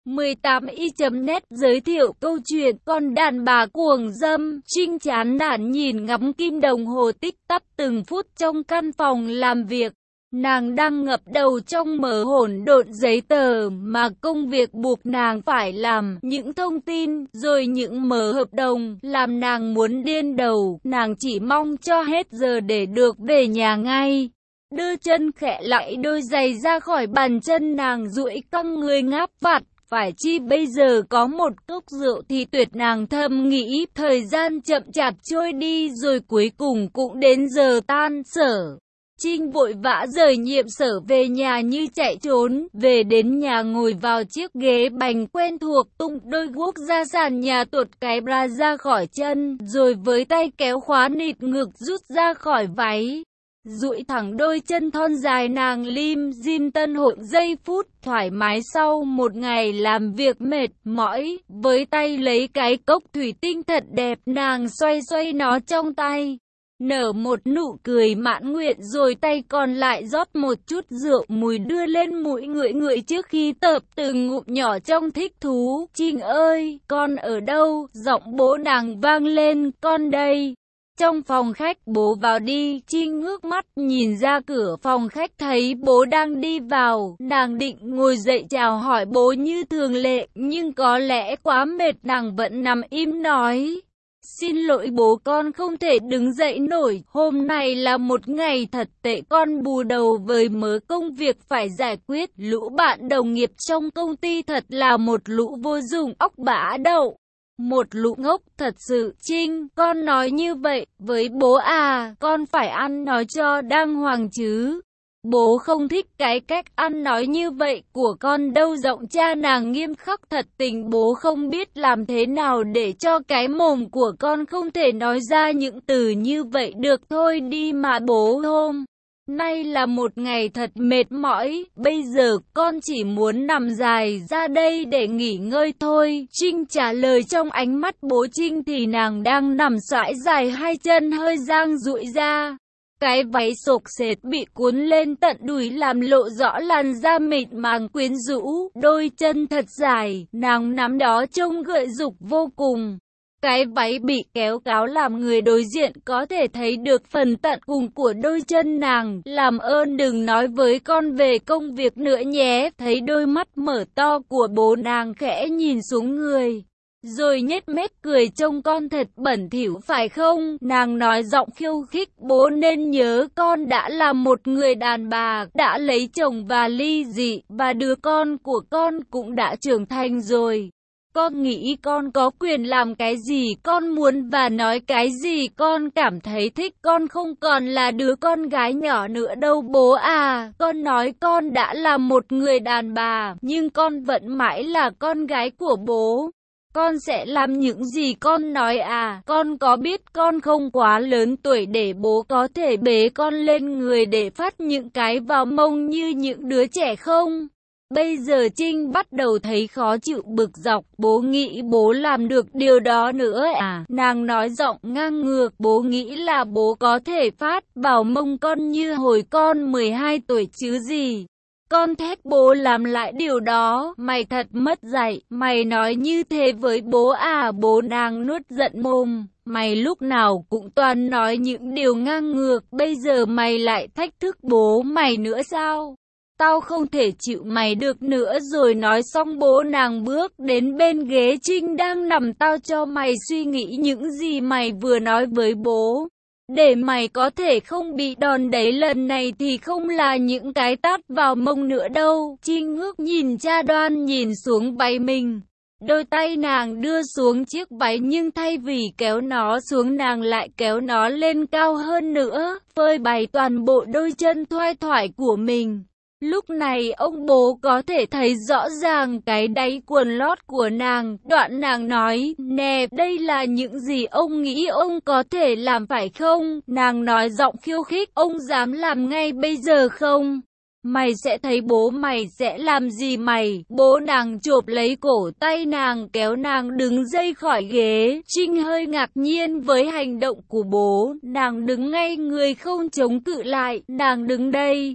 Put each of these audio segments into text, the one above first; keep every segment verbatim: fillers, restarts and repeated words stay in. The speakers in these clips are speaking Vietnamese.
mười tám y chấm net giới thiệu câu chuyện con đàn bà cuồng dâm. Trinh chán nản nhìn ngắm kim đồng hồ tích tắp từng phút trong căn phòng làm việc. Nàng đang ngập đầu trong mớ hỗn độn giấy tờ mà công việc buộc nàng phải làm, những thông tin, rồi những mớ hợp đồng, làm nàng muốn điên đầu. Nàng chỉ mong cho hết giờ để được về nhà ngay. Đưa chân khẽ lạy đôi giày ra khỏi bàn chân, nàng duỗi căng người ngáp vặt. Phải chi bây giờ có một cốc rượu thì tuyệt, nàng thầm nghĩ. Thời gian chậm chạp trôi đi rồi cuối cùng cũng đến giờ tan sở. Trinh vội vã rời nhiệm sở về nhà như chạy trốn. Về đến nhà ngồi vào chiếc ghế bành quen thuộc, tung đôi guốc ra sàn nhà, tuột cái bra ra khỏi chân, rồi với tay kéo khóa nịt ngực rút ra khỏi váy. Duỗi thẳng đôi chân thon dài, nàng lim dim tân hội giây phút thoải mái sau một ngày làm việc mệt mỏi. Với tay lấy cái cốc thủy tinh thật đẹp, nàng xoay xoay nó trong tay, nở một nụ cười mãn nguyện, rồi tay còn lại rót một chút rượu mùi đưa lên mũi ngửi ngửi trước khi tợp từng ngụm nhỏ trong thích thú. Trinh ơi, con ở đâu? Giọng bố nàng vang lên. Con đây. Trong phòng khách. Bố vào đi. Trinh ngước mắt nhìn ra cửa phòng khách thấy bố đang đi vào. Nàng định ngồi dậy chào hỏi bố như thường lệ, nhưng có lẽ quá mệt nàng vẫn nằm im nói: Xin lỗi bố, con không thể đứng dậy nổi. Hôm nay là một ngày thật tệ, con bù đầu với mớ công việc phải giải quyết. Lũ bạn đồng nghiệp trong công ty thật là một lũ vô dụng, óc bã đậu. Một lũ ngốc thật sự. Trinh, con nói như vậy với bố à? Con phải ăn nói cho đàng hoàng chứ. Bố không thích cái cách ăn nói như vậy của con đâu. Giọng cha nàng nghiêm khắc thật tình. Bố không biết làm thế nào để cho cái mồm của con không thể nói ra những từ như vậy được. Thôi đi mà bố, hôm nay là một ngày thật mệt mỏi. Bây giờ con chỉ muốn nằm dài ra đây để nghỉ ngơi thôi. Trinh trả lời. Trong ánh mắt bố Trinh thì nàng đang nằm xoải dài hai chân hơi dang duỗi ra. Cái váy xộc xệt bị cuốn lên tận đùi làm lộ rõ làn da mịn màng quyến rũ, đôi chân thật dài, nàng nắm đó trông gợi dục vô cùng. Cái váy bị kéo cáo làm người đối diện có thể thấy được phần tận cùng của đôi chân nàng. Làm ơn đừng nói với con về công việc nữa nhé. Thấy đôi mắt mở to của bố, nàng khẽ nhìn xuống người, rồi nhếch mép cười. Trông con thật bẩn thỉu phải không? Nàng nói giọng khiêu khích. Bố nên nhớ con đã là một người đàn bà, đã lấy chồng và ly dị, và đứa con của con cũng đã trưởng thành rồi. Con nghĩ con có quyền làm cái gì con muốn và nói cái gì con cảm thấy thích. Con không còn là đứa con gái nhỏ nữa đâu bố à. Con nói con đã là một người đàn bà, nhưng con vẫn mãi là con gái của bố. Con sẽ làm những gì con nói à. Con có biết con không quá lớn tuổi để bố có thể bế con lên người để phát những cái vào mông như những đứa trẻ không? Bây giờ Trinh bắt đầu thấy khó chịu bực dọc. Bố nghĩ bố làm được điều đó nữa à? Nàng nói giọng ngang ngược. Bố nghĩ là bố có thể phát vào mông con như hồi con mười hai tuổi chứ gì? Con thét bố làm lại điều đó. Mày thật mất dạy. Mày nói như thế với bố à? Bố nàng nuốt giận mồm. Mày lúc nào cũng toàn nói những điều ngang ngược. Bây giờ mày lại thách thức bố mày nữa sao? Tao không thể chịu mày được nữa rồi. Nói xong bố nàng bước đến bên ghế Trinh đang nằm. Tao cho mày suy nghĩ những gì mày vừa nói với bố, để mày có thể không bị đòn đấy. Lần này thì không là những cái tát vào mông nữa đâu. Trinh ngước nhìn cha, đoan nhìn xuống váy mình. Đôi tay nàng đưa xuống chiếc váy, nhưng thay vì kéo nó xuống nàng lại kéo nó lên cao hơn nữa, phơi bày toàn bộ đôi chân thoai thoải của mình. Lúc này ông bố có thể thấy rõ ràng cái đáy quần lót của nàng. Đoạn nàng nói: Nè, đây là những gì ông nghĩ ông có thể làm phải không? Nàng nói giọng khiêu khích: Ông dám làm ngay bây giờ không? Mày sẽ thấy bố mày sẽ làm gì mày. Bố nàng chộp lấy cổ tay nàng, kéo nàng đứng dậy khỏi ghế. Trinh hơi ngạc nhiên với hành động của bố. Nàng đứng ngay người không chống cự lại. Nàng đứng đây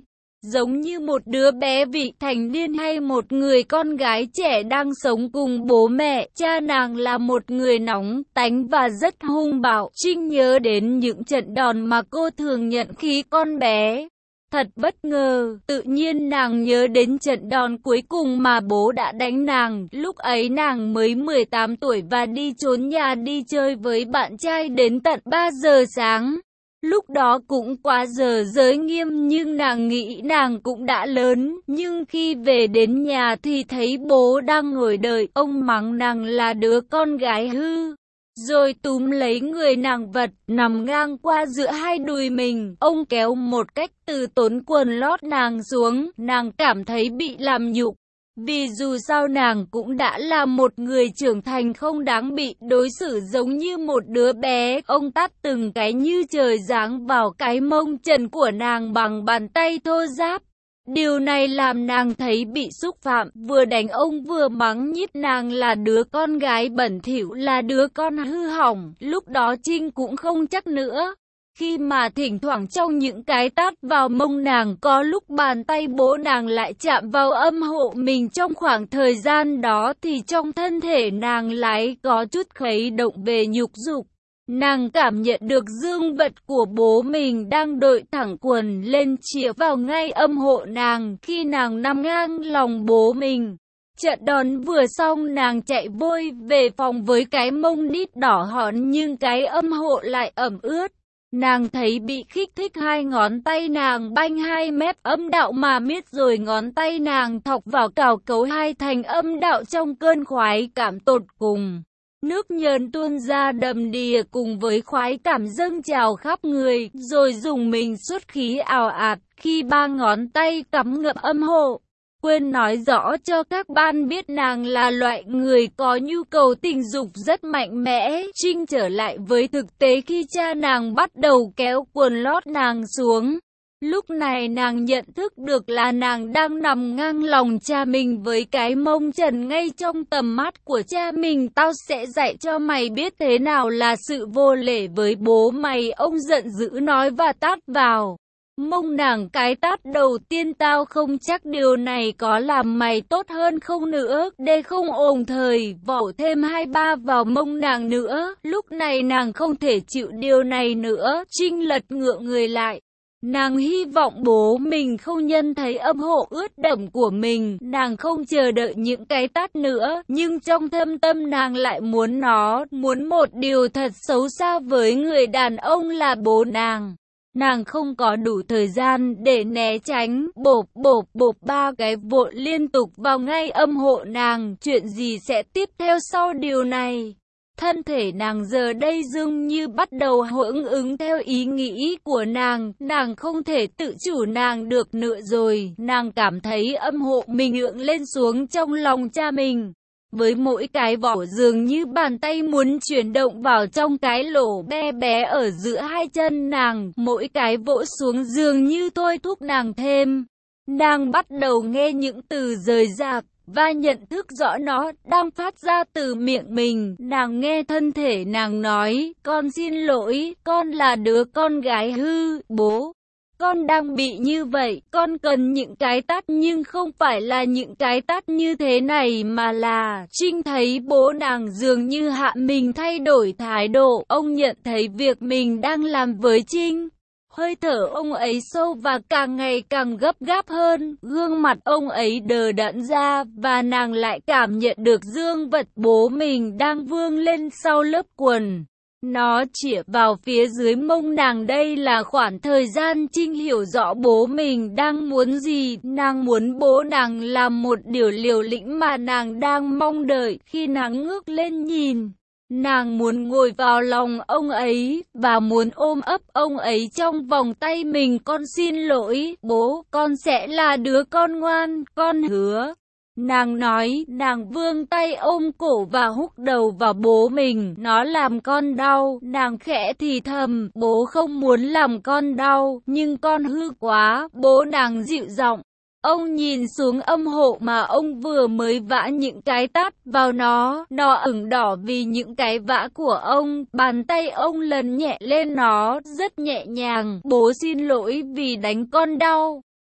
giống như một đứa bé vị thành niên hay một người con gái trẻ đang sống cùng bố mẹ. Cha nàng là một người nóng tánh và rất hung bạo. Trinh nhớ đến những trận đòn mà cô thường nhận khi con bé. Thật bất ngờ, tự nhiên nàng nhớ đến trận đòn cuối cùng mà bố đã đánh nàng. Lúc ấy nàng mới mười tám tuổi và đi trốn nhà đi chơi với bạn trai đến tận ba giờ sáng. Lúc đó cũng quá giờ giới nghiêm nhưng nàng nghĩ nàng cũng đã lớn. Nhưng khi về đến nhà thì thấy bố đang ngồi đợi. Ông mắng nàng là đứa con gái hư. Rồi túm lấy người nàng vật, nằm ngang qua giữa hai đùi mình. Ông kéo một cách từ tốn quần lót nàng xuống. Nàng cảm thấy bị làm nhục. Vì dù sao nàng cũng đã là một người trưởng thành không đáng bị đối xử giống như một đứa bé. Ông tát từng cái như trời giáng vào cái mông trần của nàng bằng bàn tay thô ráp. Điều này làm nàng thấy bị xúc phạm, vừa đánh ông vừa mắng nhiếc nàng là đứa con gái bẩn thỉu, là đứa con hư hỏng. Lúc đó Trinh cũng không chắc nữa. Khi mà thỉnh thoảng trong những cái tát vào mông nàng, có lúc bàn tay bố nàng lại chạm vào âm hộ mình. Trong khoảng thời gian đó thì trong thân thể nàng lại có chút khuấy động về nhục dục. Nàng cảm nhận được dương vật của bố mình đang đội thẳng quần lên chĩa vào ngay âm hộ nàng khi nàng nằm ngang lòng bố mình. Trận đòn vừa xong nàng chạy vội về phòng với cái mông đít đỏ hòn nhưng cái âm hộ lại ẩm ướt. Nàng thấy bị kích thích, hai ngón tay nàng banh hai mép âm đạo mà miết rồi ngón tay nàng thọc vào cào cấu hai thành âm đạo trong cơn khoái cảm tột cùng. Nước nhờn tuôn ra đầm đìa cùng với khoái cảm dâng trào khắp người, rồi dùng mình xuất khí ào ạt khi ba ngón tay cắm ngậm âm hộ. Quên nói rõ cho các bạn biết nàng là loại người có nhu cầu tình dục rất mạnh mẽ. Trinh trở lại với thực tế khi cha nàng bắt đầu kéo quần lót nàng xuống. Lúc này nàng nhận thức được là nàng đang nằm ngang lòng cha mình với cái mông trần ngay trong tầm mắt của cha mình. Tao sẽ dạy cho mày biết thế nào là sự vô lễ với bố mày, ông giận dữ nói và tát vào mông nàng cái tát đầu tiên. Tao không chắc điều này có làm mày tốt hơn không nữa. Để không ồn thời vỗ thêm hai ba vào mông nàng nữa. Lúc này nàng không thể chịu điều này nữa. Trinh lật ngựa người lại. Nàng hy vọng bố mình không nhân thấy âm hộ ướt đẫm của mình. Nàng không chờ đợi những cái tát nữa, nhưng trong thâm tâm nàng lại muốn nó, muốn một điều thật xấu xa với người đàn ông là bố nàng. Nàng không có đủ thời gian để né tránh, bộp bộp bộp ba cái vội liên tục vào ngay âm hộ nàng. Chuyện gì sẽ tiếp theo sau điều này? Thân thể nàng giờ đây dường như bắt đầu hưởng ứng theo ý nghĩ của nàng. Nàng không thể tự chủ nàng được nữa rồi. Nàng cảm thấy âm hộ mình ưỡng lên xuống trong lòng cha mình. Với mỗi cái vỏ dường như bàn tay muốn chuyển động vào trong cái lỗ bé bé ở giữa hai chân nàng. Mỗi cái vỗ xuống dường như thôi thúc nàng thêm. Nàng bắt đầu nghe những từ rời rạc và nhận thức rõ nó đang phát ra từ miệng mình. Nàng nghe thân thể nàng nói, con xin lỗi, con là đứa con gái hư, bố. Con đang bị như vậy, con cần những cái tát nhưng không phải là những cái tát như thế này mà là... Trinh thấy bố nàng dường như hạ mình thay đổi thái độ. Ông nhận thấy việc mình đang làm với Trinh. Hơi thở ông ấy sâu và càng ngày càng gấp gáp hơn, gương mặt ông ấy đờ đẫn ra và nàng lại cảm nhận được dương vật bố mình đang vươn lên sau lớp quần. Nó chĩa vào phía dưới mông nàng. Đây là khoảng thời gian Trinh hiểu rõ bố mình đang muốn gì. Nàng muốn bố nàng làm một điều liều lĩnh mà nàng đang mong đợi. Khi nàng ngước lên nhìn, nàng muốn ngồi vào lòng ông ấy và muốn ôm ấp ông ấy trong vòng tay mình. Con xin lỗi, bố, con sẽ là đứa con ngoan, con hứa. Nàng nói, nàng vươn tay ôm cổ và húc đầu vào bố mình. Nó làm con đau. Nàng khẽ thì thầm, bố không muốn làm con đau, nhưng con hư quá. Bố nàng dịu giọng. Ông nhìn xuống âm hộ mà ông vừa mới vã những cái tát vào nó. Nó ửng đỏ vì những cái vã của ông. Bàn tay ông lần nhẹ lên nó, rất nhẹ nhàng. Bố xin lỗi vì đánh con đau.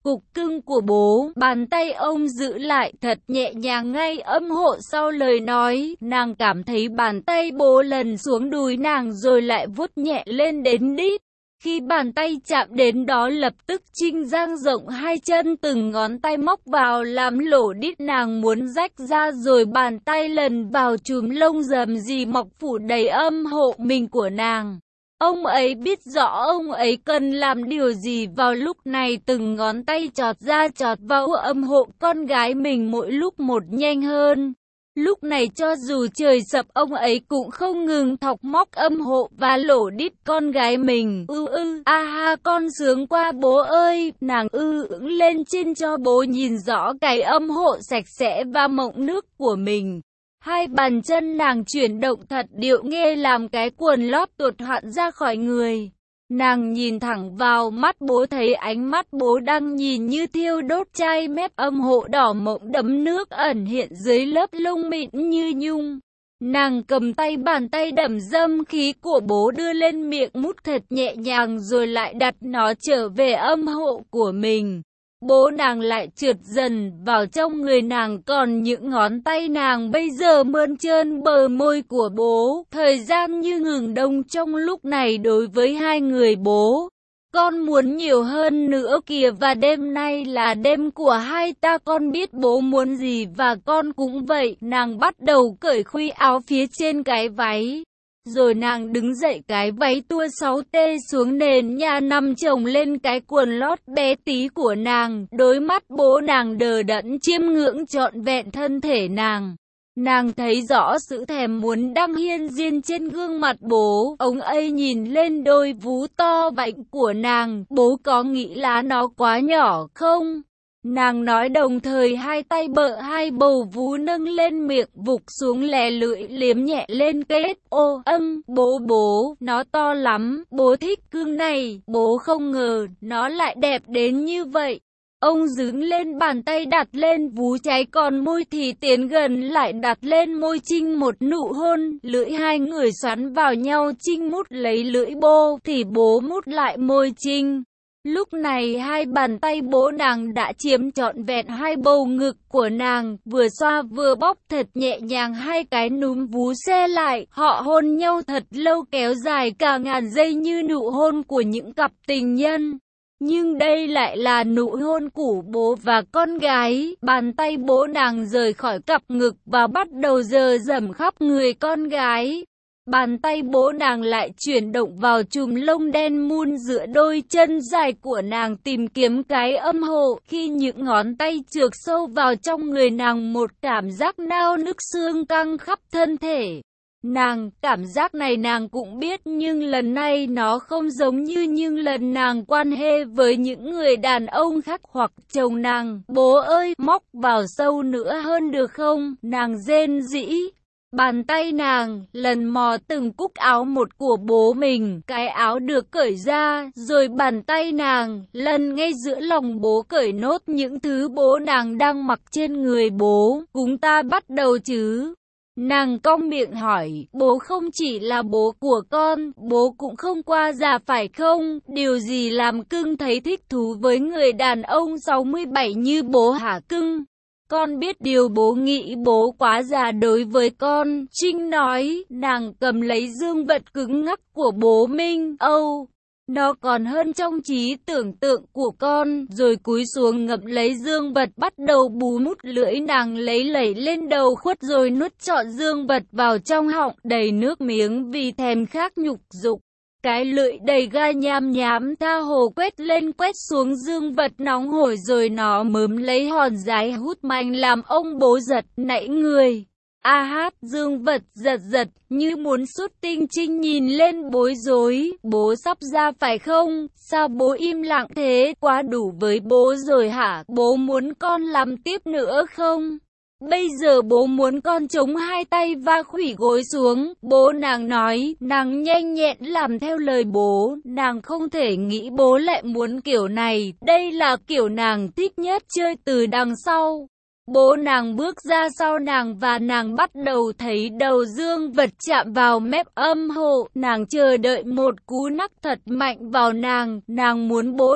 cục cưng của bố. Bàn tay ông giữ lại thật nhẹ nhàng ngay âm hộ sau lời nói. Nàng cảm thấy bàn tay bố lần xuống đùi nàng rồi lại vuốt nhẹ lên đến đít. Khi bàn tay chạm đến đó lập tức Trinh dang rộng hai chân, từng ngón tay móc vào làm lỗ đít nàng muốn rách ra, rồi bàn tay lần vào chùm lông rầm rì mọc phủ đầy âm hộ mình của nàng. Ông ấy biết rõ ông ấy cần làm điều gì vào lúc này, từng ngón tay chọt ra chọt vào âm hộ con gái mình mỗi lúc một nhanh hơn. Lúc này cho dù trời sập ông ấy cũng không ngừng thọc móc âm hộ và lỗ đít con gái mình. Ư ư, a ha, con sướng quá bố ơi, nàng ư ững lên trên cho bố nhìn rõ cái âm hộ sạch sẽ và mọng nước của mình. Hai bàn chân nàng chuyển động thật điệu nghe làm cái quần lót tuột hoạn ra khỏi người. Nàng nhìn thẳng vào mắt bố, thấy ánh mắt bố đang nhìn như thiêu đốt, chai mép âm hộ đỏ mộng đẫm nước ẩn hiện dưới lớp lông mịn như nhung. Nàng cầm tay bàn tay đậm dâm khí của bố đưa lên miệng mút thật nhẹ nhàng rồi lại đặt nó trở về âm hộ của mình. Bố nàng lại trượt dần vào trong người nàng, còn những ngón tay nàng bây giờ mơn trơn bờ môi của bố. Thời gian như ngừng đông trong lúc này đối với hai người bố. Con muốn nhiều hơn nữa kìa, và đêm nay là đêm của hai ta, con biết bố muốn gì và con cũng vậy. Nàng bắt đầu cởi khuy áo phía trên cái váy. Rồi nàng đứng dậy, cái váy tua sáu tê xuống nền nhà nằm chồng lên cái quần lót bé tí của nàng. Đôi mắt bố nàng đờ đẫn chiêm ngưỡng trọn vẹn thân thể nàng. Nàng thấy rõ sự thèm muốn đang hiên diên trên gương mặt bố. Ông ấy nhìn lên đôi vú to vạnh của nàng. Bố có nghĩ là nó quá nhỏ không? Nàng nói đồng thời hai tay bợ hai bầu vú nâng lên miệng vục xuống lè lưỡi liếm nhẹ lên kết. Ô âng, bố bố, nó to lắm, bố thích cưng này, bố không ngờ nó lại đẹp đến như vậy. Ông đứng lên bàn tay đặt lên vú cháy, còn môi thì tiến gần lại đặt lên môi Trinh một nụ hôn. Lưỡi hai người xoắn vào nhau, Trinh mút lấy lưỡi bố thì bố mút lại môi Trinh. Lúc này hai bàn tay bố nàng đã chiếm trọn vẹn hai bầu ngực của nàng, vừa xoa vừa bóp thật nhẹ nhàng hai cái núm vú xe lại. Họ hôn nhau thật lâu, kéo dài cả ngàn giây như nụ hôn của những cặp tình nhân. Nhưng đây lại là nụ hôn của bố và con gái. Bàn tay bố nàng rời khỏi cặp ngực và bắt đầu dờ dẫm khắp người con gái. Bàn tay bố nàng lại chuyển động vào chùm lông đen mun giữa đôi chân dài của nàng, tìm kiếm cái âm hộ. Khi những ngón tay trượt sâu vào trong người nàng, một cảm giác nao nức xương căng khắp thân thể. Nàng, cảm giác này nàng cũng biết, nhưng lần này nó không giống như những lần nàng quan hệ với những người đàn ông khác hoặc chồng nàng. Bố ơi, móc vào sâu nữa hơn được không? Nàng rên rỉ. Bàn tay nàng lần mò từng cúc áo một của bố mình, cái áo được cởi ra, rồi bàn tay nàng lần ngay giữa lòng bố cởi nốt những thứ bố nàng đang mặc trên người bố. Chúng ta bắt đầu chứ? Nàng cong miệng hỏi, bố không chỉ là bố của con, bố cũng không qua già phải không? Điều gì làm cưng thấy thích thú với người đàn ông sáu mươi bảy như bố hả cưng? Con biết điều bố nghĩ bố quá già đối với con, Trinh nói. Nàng cầm lấy dương vật cứng ngắc của bố mình. Âu, nó còn hơn trong trí tưởng tượng của con. Rồi cúi xuống ngậm lấy dương vật, bắt đầu bú mút lưỡi nàng lấy lẩy lên đầu khuất, rồi nuốt trọn dương vật vào trong họng đầy nước miếng vì thèm khát nhục dục. Cái lưỡi đầy gai nham nhám tha hồ quét lên quét xuống dương vật nóng hổi, rồi nó mớm lấy hòn giái hút mạnh làm ông bố giật nảy người. A hát, dương vật giật giật như muốn xuất tinh. Trinh nhìn lên bối rối. Bố sắp ra phải không? Sao bố im lặng thế? Quá đủ với bố rồi hả? Bố muốn con làm tiếp nữa không? Bây giờ bố muốn con chống hai tay và khuỷu gối xuống. Bố nàng nói. Nàng nhanh nhẹn làm theo lời bố. Nàng không thể nghĩ bố lại muốn kiểu này. Đây là kiểu nàng thích nhất, chơi từ đằng sau. Bố nàng bước ra sau nàng và nàng bắt đầu thấy đầu dương vật chạm vào mép âm hộ. Nàng chờ đợi một cú nắc thật mạnh vào nàng. Nàng muốn bố nắc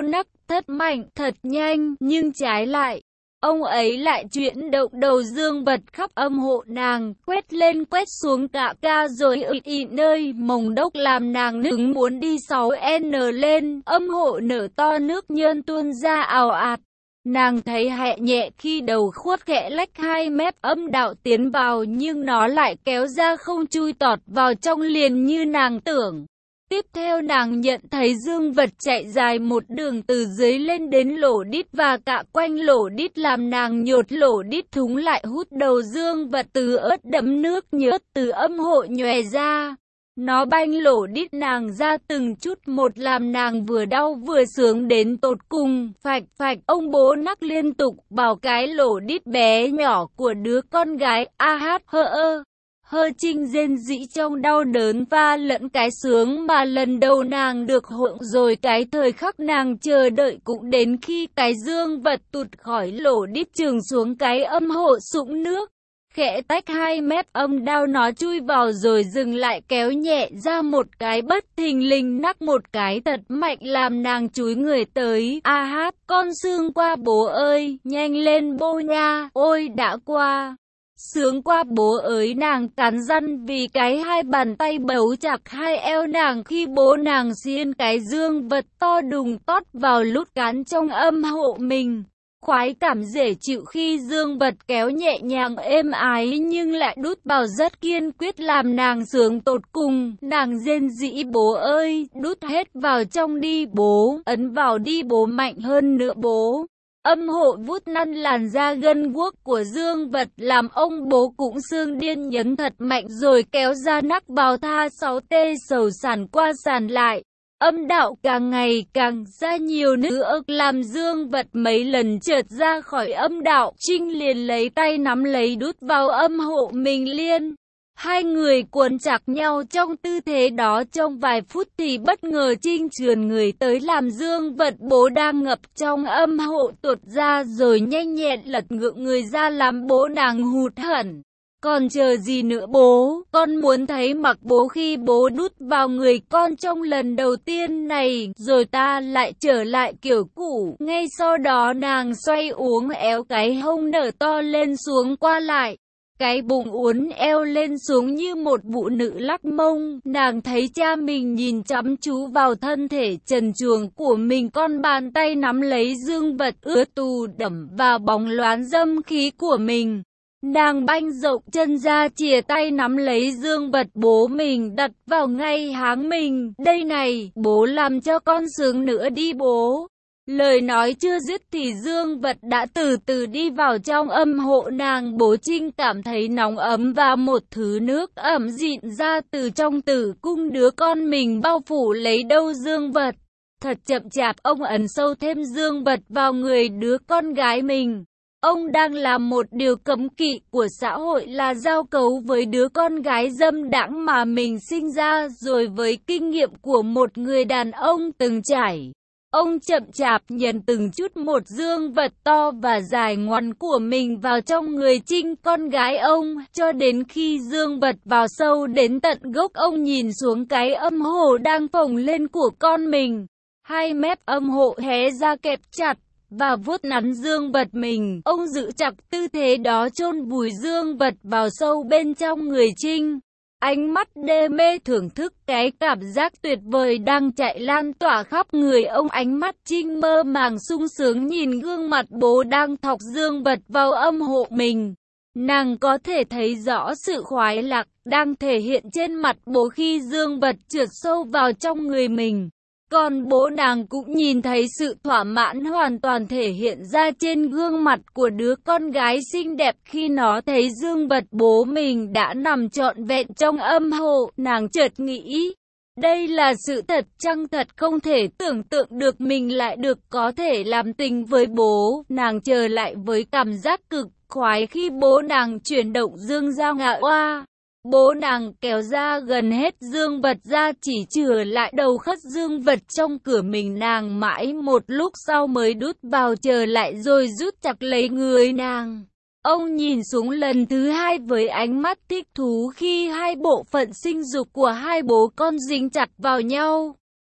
thật mạnh, thật nhanh, nhưng trái lại, ông ấy lại chuyển động đầu dương vật khắp âm hộ nàng, quét lên quét xuống cả ca rồi ị ị nơi mồng đốc làm nàng nức muốn đi sáu N lên, âm hộ nở to nước nhơn tuôn ra ào ạt. Nàng thấy hẹ nhẹ khi đầu khuất khẽ lách hai mép âm đạo tiến vào nhưng nó lại kéo ra không chui tọt vào trong liền như nàng tưởng. Tiếp theo nàng nhận thấy dương vật chạy dài một đường từ dưới lên đến lỗ đít và cả quanh lỗ đít làm nàng nhột lỗ đít thúng lại hút đầu dương vật từ ớt đẫm nước nhớt từ âm hộ nhòe ra. Nó banh lỗ đít nàng ra từng chút một làm nàng vừa đau vừa sướng đến tột cùng. Phạch phạch ông bố nắc liên tục vào cái lỗ đít bé nhỏ của đứa con gái. A hát hơ ơ. Hơ Trinh rên rỉ trong đau đớn và lẫn cái sướng mà lần đầu nàng được hưởng rồi cái thời khắc nàng chờ đợi cũng đến khi cái dương vật tụt khỏi lỗ đít trườn xuống cái âm hộ sũng nước. Khẽ tách hai mép âm đau nó chui vào rồi dừng lại kéo nhẹ ra một cái bất thình lình nắc một cái thật mạnh làm nàng chúi người tới. A hát con sướng qua bố ơi, nhanh lên bố nha, ôi đã qua. Sướng qua bố ơi nàng cắn răng vì cái hai bàn tay bấu chặt hai eo nàng khi bố nàng xiên cái dương vật to đùng tót vào lút cán trong âm hộ mình. Khoái cảm dễ chịu khi dương vật kéo nhẹ nhàng êm ái nhưng lại đút vào rất kiên quyết làm nàng sướng tột cùng. Nàng rên rỉ bố ơi, đút hết vào trong đi bố, ấn vào đi bố mạnh hơn nữa bố. Âm hộ vút năn làn da gân guốc của dương vật làm ông bố cũng xương điên nhấn thật mạnh rồi kéo ra nắc bào tha sáu tê sầu sàn qua sàn lại. Âm đạo càng ngày càng ra nhiều nữa làm dương vật mấy lần trượt ra khỏi âm đạo. Trinh liền lấy tay nắm lấy đút vào âm hộ mình liền. Hai người cuốn chặt nhau trong tư thế đó trong vài phút thì bất ngờ Trinh trườn người tới làm dương vật bố đang ngập trong âm hộ tuột ra rồi nhanh nhẹn lật ngượng người ra làm bố nàng hụt hẫng. Còn chờ gì nữa bố, con muốn thấy mặt bố khi bố đút vào người con trong lần đầu tiên này, rồi ta lại trở lại kiểu cũ. Ngay sau đó nàng xoay uốn éo cái hông nở to lên xuống qua lại. Cái bụng uốn eo lên xuống như một phụ nữ lắc mông, nàng thấy cha mình nhìn chăm chú vào thân thể trần truồng của mình, con bàn tay nắm lấy dương vật ướt tù đẫm vào bóng loáng dâm khí của mình. Nàng banh rộng chân ra chìa tay nắm lấy dương vật bố mình đặt vào ngay háng mình. Đây này, bố làm cho con sướng nữa đi bố. Lời nói chưa dứt thì dương vật đã từ từ đi vào trong âm hộ nàng. Bố Trinh cảm thấy nóng ấm và một thứ nước ẩm dịn ra từ trong tử cung đứa con mình bao phủ lấy đâu dương vật. Thật chậm chạp ông ấn sâu thêm dương vật vào người đứa con gái mình. Ông đang làm một điều cấm kỵ của xã hội là giao cấu với đứa con gái dâm đãng mà mình sinh ra rồi với kinh nghiệm của một người đàn ông từng trải. Ông chậm chạp nhấn từng chút một dương vật to và dài ngoằn của mình vào trong người Trinh con gái ông, cho đến khi dương vật vào sâu đến tận gốc ông nhìn xuống cái âm hộ đang phồng lên của con mình. Hai mép âm hộ hé ra kẹp chặt và vuốt nắn dương vật mình. Ông giữ chặt tư thế đó chôn vùi dương vật vào sâu bên trong người Trinh. Ánh mắt đê mê thưởng thức cái cảm giác tuyệt vời đang chạy lan tỏa khắp người ông. Ánh mắt Trinh mơ màng sung sướng nhìn gương mặt bố đang thọc dương vật vào âm hộ mình. Nàng có thể thấy rõ sự khoái lạc đang thể hiện trên mặt bố khi dương vật trượt sâu vào trong người mình. Còn bố nàng cũng nhìn thấy sự thỏa mãn hoàn toàn thể hiện ra trên gương mặt của đứa con gái xinh đẹp khi nó thấy dương vật bố mình đã nằm trọn vẹn trong âm hộ. Nàng chợt nghĩ, đây là sự thật chăng, thật không thể tưởng tượng được mình lại được có thể làm tình với bố. Nàng trở lại với cảm giác cực khoái khi bố nàng chuyển động dương ra ngã oa. Bố nàng kéo ra gần hết dương vật ra chỉ chừa lại đầu khất dương vật trong cửa mình. Nàng mãi một lúc sau mới đút vào trở lại rồi rút chặt lấy người nàng. Ông nhìn xuống lần thứ hai với ánh mắt thích thú khi hai bộ phận sinh dục của hai bố con dính chặt vào nhau.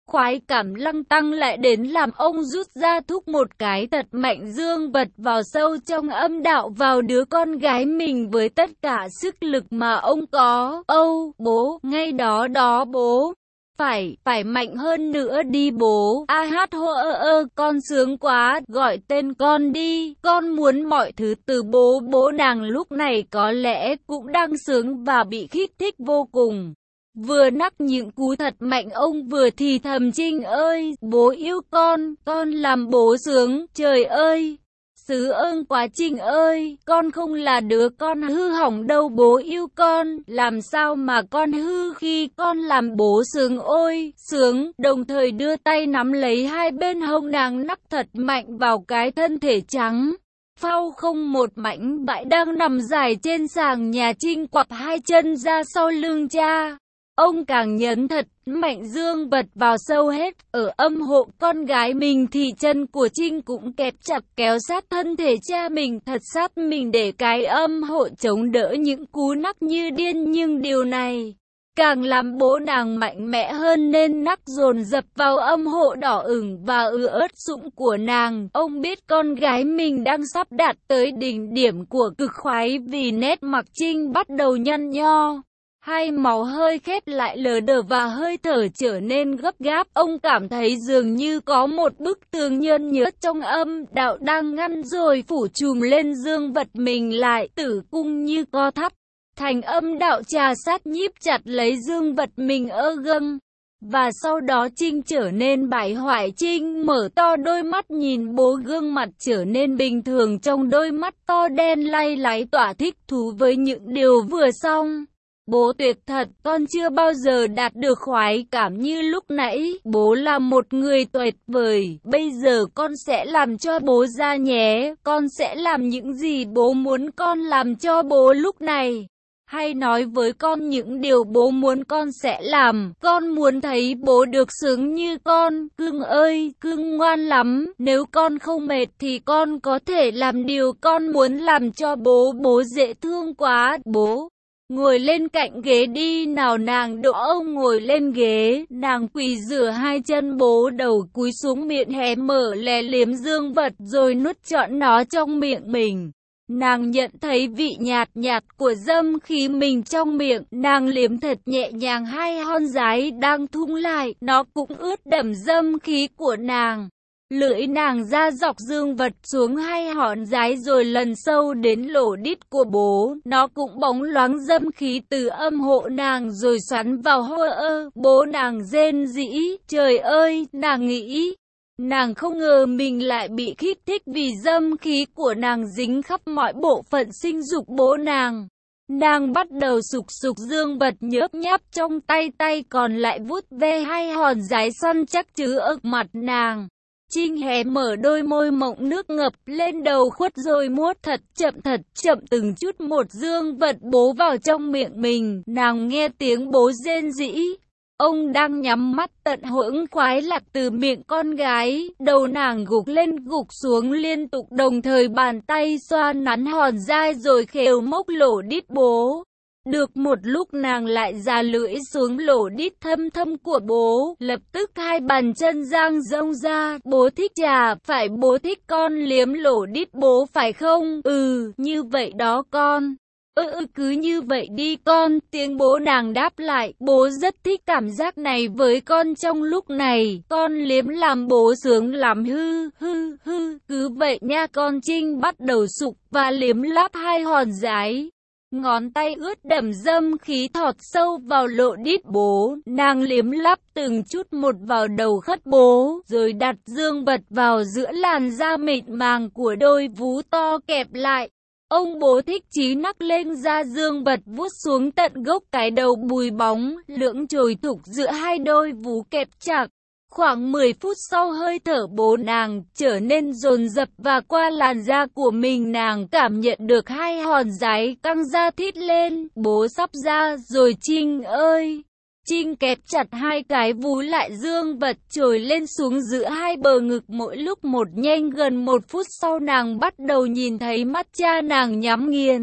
Khoái cảm lăng tăng lại đến làm ông rút ra thúc một cái thật mạnh dương vật vào sâu trong âm đạo vào đứa con gái mình với tất cả sức lực mà ông có. Âu, bố, ngay đó đó bố. Phải, phải mạnh hơn nữa đi bố. A hát hô ơ ơ, con sướng quá, gọi tên con đi. Con muốn mọi thứ từ bố. Bố nàng lúc này có lẽ cũng đang sướng và bị kích thích vô cùng. Vừa nắc những cú thật mạnh ông vừa thì thầm Trinh ơi, bố yêu con, con làm bố sướng, trời ơi. Xứ ơn quá Trinh ơi, con không là đứa con hư hỏng đâu bố yêu con, làm sao mà con hư khi con làm bố sướng ôi, sướng, đồng thời đưa tay nắm lấy hai bên hông nàng nắc thật mạnh vào cái thân thể trắng. Phao không một mảnh bãi đang nằm dài trên sàn nhà Trinh quặp hai chân ra sau lưng cha. Ông càng nhấn thật mạnh dương vật vào sâu hết, ở âm hộ con gái mình thì chân của Trinh cũng kẹp chặt kéo sát thân thể cha mình thật sát mình để cái âm hộ chống đỡ những cú nắc như điên nhưng điều này càng làm bố nàng mạnh mẽ hơn nên nắc dồn dập vào âm hộ đỏ ửng và ứ ớt sụng của nàng. Ông biết con gái mình đang sắp đạt tới đỉnh điểm của cực khoái vì nét mặt Trinh bắt đầu nhăn nho. Hai máu hơi khét lại lờ đờ và hơi thở trở nên gấp gáp. Ông cảm thấy dường như có một bức tường nhơn nhớt trong âm đạo đang ngăn rồi phủ trùm lên dương vật mình lại. Tử cung như co thắt thành âm đạo trà sát nhíp chặt lấy dương vật mình ơ gâng. Và sau đó Trinh trở nên bại hoại. Trinh mở to đôi mắt nhìn bố, gương mặt trở nên bình thường trong đôi mắt to đen lay láy tỏa thích thú với những điều vừa xong. Bố tuyệt thật, con chưa bao giờ đạt được khoái cảm như lúc nãy. Bố là một người tuyệt vời. Bây giờ con sẽ làm cho bố ra nhé. Con sẽ làm những gì bố muốn con làm cho bố lúc này. Hay nói với con những điều bố muốn con sẽ làm. Con muốn thấy bố được sướng như con. Cưng ơi, cưng ngoan lắm. Nếu con không mệt thì con có thể làm điều con muốn làm cho bố. Bố dễ thương quá. Bố ngồi lên cạnh ghế đi nào. Nàng đỡ ông ngồi lên ghế. Nàng quỳ rửa hai chân bố, đầu cúi xuống, miệng hé mở lè liếm dương vật rồi nuốt trọn nó trong miệng mình. Nàng nhận thấy vị nhạt nhạt của dâm khí mình trong miệng. Nàng liếm thật nhẹ nhàng hai hòn giái đang thung lại. Nó cũng ướt đẫm dâm khí của nàng. Lưỡi nàng ra dọc dương vật xuống hai hòn giái rồi lần sâu đến lỗ đít của bố. Nó cũng bóng loáng dâm khí từ âm hộ nàng rồi xoắn vào hô ơ. Bố nàng rên rỉ. Trời ơi, nàng nghĩ. Nàng không ngờ mình lại bị kích thích vì dâm khí của nàng dính khắp mọi bộ phận sinh dục bố nàng. Nàng bắt đầu sục sục dương vật nhớp nháp trong tay, tay còn lại vuốt ve hai hòn giái săn chắc chứ ực mặt nàng. Trinh hé mở đôi môi mọng nước ngập lên đầu khuất rồi muốt thật chậm thật chậm từng chút một dương vật bố vào trong miệng mình. Nàng nghe tiếng bố rên rỉ. Ông đang nhắm mắt tận hưởng khoái lạc từ miệng con gái. Đầu nàng gục lên gục xuống liên tục, đồng thời bàn tay xoa nắn hòn dai rồi khều mốc lỗ đít bố. Được một lúc nàng lại già lưỡi xuống lỗ đít thâm thâm của bố. Lập tức hai bàn chân dang rông ra. Bố thích chà, phải bố thích con liếm lỗ đít bố phải không? Ừ, như vậy đó con. Ừ, ừ cứ như vậy đi con. Tiếng bố nàng đáp lại. Bố rất thích cảm giác này với con trong lúc này. Con liếm làm bố sướng lắm hư hư hư. Cứ vậy nha con. Trinh bắt đầu sục và liếm láp hai hòn giái. Ngón tay ướt đẫm dâm khí thọt sâu vào lỗ đít bố. Nàng liếm láp từng chút một vào đầu khất bố, rồi đặt dương vật vào giữa làn da mịn màng của đôi vú to kẹp lại. Ông bố thích chí nắc lên da dương vật vuốt xuống tận gốc cái đầu bùi bóng, lưỡng chồi thục giữa hai đôi vú kẹp chặt. Khoảng mười phút sau hơi thở bố nàng trở nên dồn dập và qua làn da của mình nàng cảm nhận được hai hòn giái căng da thít lên. Bố sắp ra rồi Trinh ơi! Trinh kẹp chặt hai cái vú lại dương vật trồi lên xuống giữa hai bờ ngực mỗi lúc một nhanh. Gần một phút sau nàng bắt đầu nhìn thấy mắt cha nàng nhắm nghiền.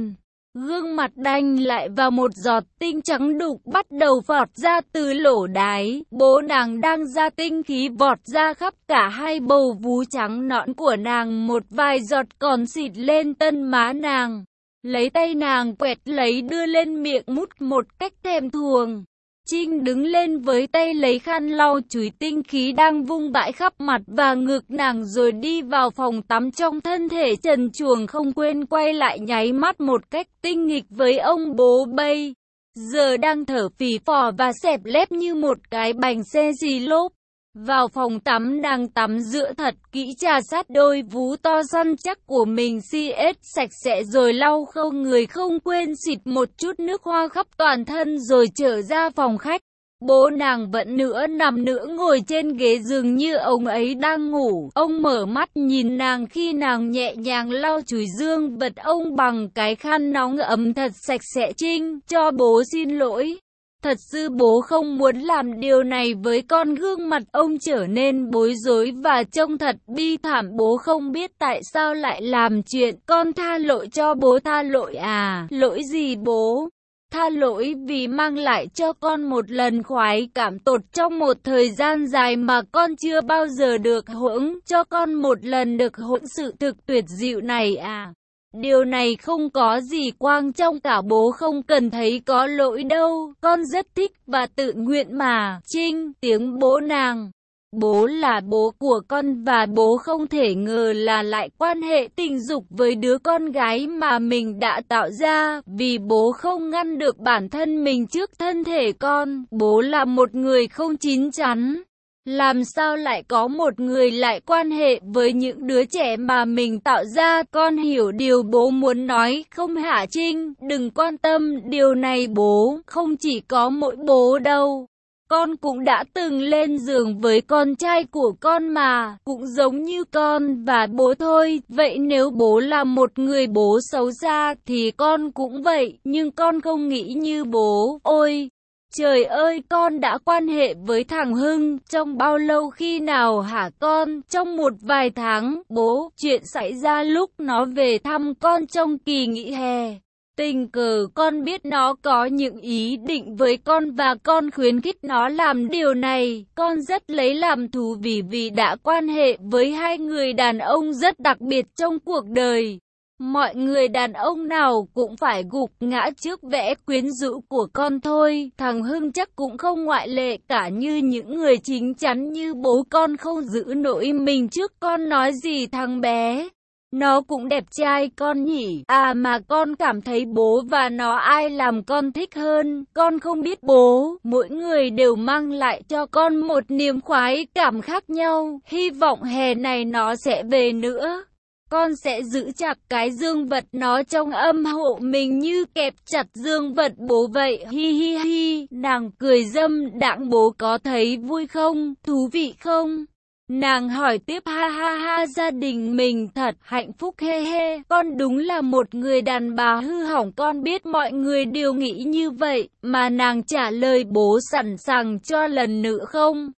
Gương mặt đanh lại và một giọt tinh trắng đục bắt đầu vọt ra từ lỗ đái. Bố nàng đang ra tinh khí vọt ra khắp cả hai bầu vú trắng nõn của nàng, một vài giọt còn xịt lên tân má nàng. Lấy tay nàng quẹt lấy đưa lên miệng mút một cách thèm thuồng. Trinh đứng lên với tay lấy khăn lau chùi tinh khí đang vung vãi khắp mặt và ngực nàng rồi đi vào phòng tắm trong thân thể trần truồng, không quên quay lại nháy mắt một cách tinh nghịch với ông bố bây giờ đang thở phì phò và xẹp lép như một cái bánh xe xì lốp. Vào phòng tắm đang tắm rửa thật kỹ, trà sát đôi vú to săn chắc của mình xê ét sạch sẽ rồi lau khâu người, không quên xịt một chút nước hoa khắp toàn thân rồi trở ra phòng khách. Bố nàng vẫn nữa nằm nữa ngồi trên ghế giường như ông ấy đang ngủ. Ông mở mắt nhìn nàng khi nàng nhẹ nhàng lau chùi dương vật ông bằng cái khăn nóng ấm thật sạch sẽ. Trinh, cho bố xin lỗi. Thật sự bố không muốn làm điều này với con. Gương mặt ông trở nên bối rối và trông thật bi thảm. Bố không biết tại sao lại làm chuyện. Con tha lỗi cho bố. Tha lỗi à? Lỗi gì bố? Tha lỗi vì mang lại cho con một lần khoái cảm tột trong một thời gian dài mà con chưa bao giờ được hưởng. Cho con một lần được hưởng sự thực tuyệt diệu này à? Điều này không có gì quan trọng cả, bố không cần thấy có lỗi đâu, con rất thích và tự nguyện mà. Trinh, tiếng bố nàng. Bố là bố của con và bố không thể ngờ là lại quan hệ tình dục với đứa con gái mà mình đã tạo ra, vì bố không ngăn được bản thân mình trước thân thể con. Bố là một người không chín chắn. Làm sao lại có một người lại quan hệ với những đứa trẻ mà mình tạo ra? Con hiểu điều bố muốn nói không hả Trinh? Đừng quan tâm điều này bố, không chỉ có mỗi bố đâu. Con cũng đã từng lên giường với con trai của con mà, cũng giống như con và bố thôi. Vậy nếu bố là một người bố xấu xa thì con cũng vậy, nhưng con không nghĩ như bố. Ôi! Trời ơi, con đã quan hệ với thằng Hưng trong bao lâu khi nào hả con? Trong một vài tháng, bố. Chuyện xảy ra lúc nó về thăm con trong kỳ nghỉ hè. Tình cờ con biết nó có những ý định với con và con khuyến khích nó làm điều này. Con rất lấy làm thú vị vì đã quan hệ với hai người đàn ông rất đặc biệt trong cuộc đời. Mọi người đàn ông nào cũng phải gục ngã trước vẻ quyến rũ của con thôi. Thằng Hưng chắc cũng không ngoại lệ cả, như những người chín chắn như bố con không giữ nổi mình trước con. Nói gì thằng bé? Nó cũng đẹp trai con nhỉ? À mà con cảm thấy bố và nó ai làm con thích hơn? Con không biết bố, mỗi người đều mang lại cho con một niềm khoái cảm khác nhau. Hy vọng hè này nó sẽ về nữa. Con sẽ giữ chặt cái dương vật nó trong âm hộ mình như kẹp chặt dương vật bố vậy. Hi hi hi, nàng cười dâm đãng. Bố có thấy vui không? Thú vị không? Nàng hỏi tiếp. Ha ha ha, gia đình mình thật hạnh phúc he he. Con đúng là một người đàn bà hư hỏng. Con biết mọi người đều nghĩ như vậy, mà nàng trả lời bố sẵn sàng cho lần nữa không?